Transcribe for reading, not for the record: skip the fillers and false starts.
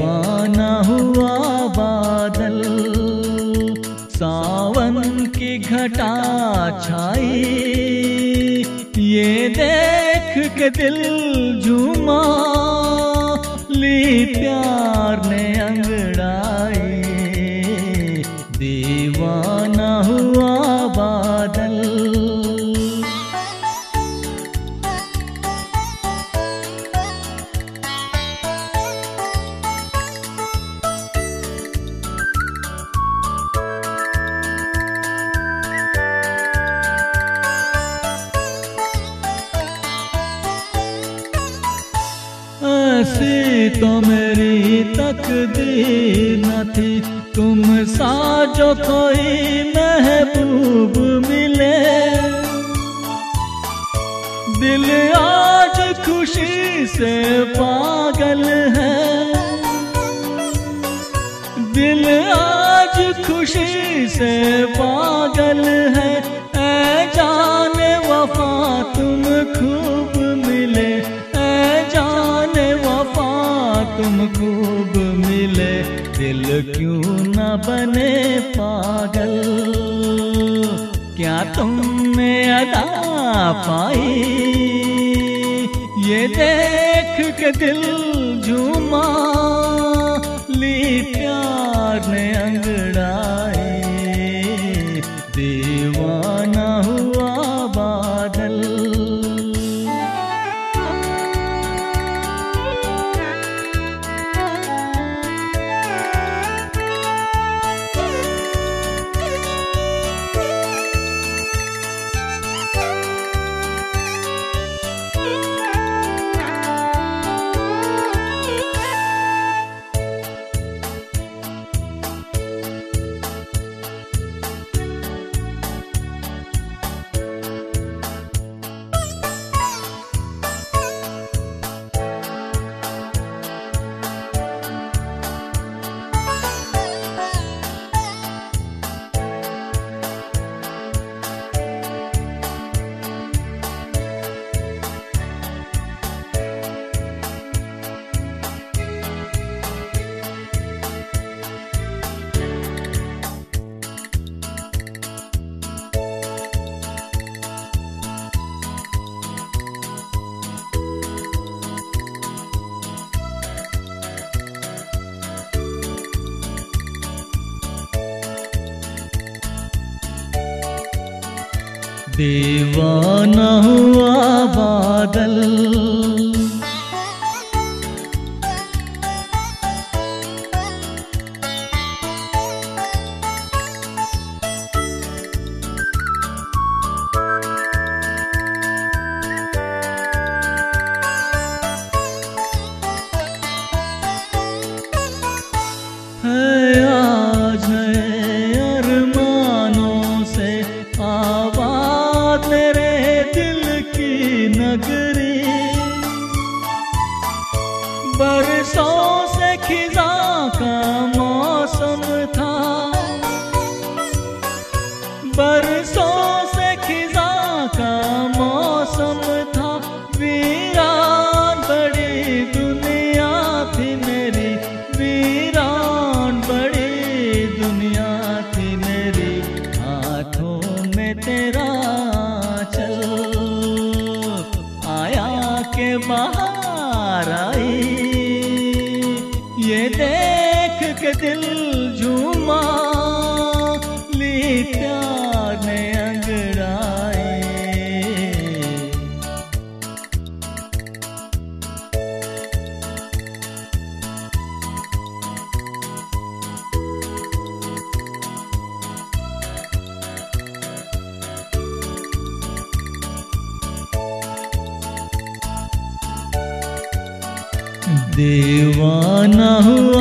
दीवाना हुआ बादल, सावन की घटा छाई, ये देख के दिल झूमा, ली प्यार ने अंगड़ाई। दीवाना हुआ बादल। ऐसी तो मेरी तकदीर न थी, तुम सा जो कोई महबूब मिले। दिल आज खुशी से पागल है, दिल आज खुशी से पागल है। ऐ जाने वफा तुम खूब मिले, ऐ जाने वफा तुम खूब मिले। दिल क्यों न बने पागल, क्या तुमने अदा पाई, ये देख के दिल झूमा, ली प्यार ने अंगड़ाई। दीवाना हुआ बादल। दीवाना हुआ बादल। आज अरमानों से आबाद मेरे दिल की नगरी, बरसों से खिज़ां का मौसम था, बरसों से खिज़ां का मौसम था। वीरान बड़ी दुनिया थी मेरी, वीरान बड़ी दुनिया थी मेरी। हाथों में तेरा चल आया के बाहर आई, ये देख के दिल झूमा, ली प्यार ने अंगड़ाई। दीवाना हुआ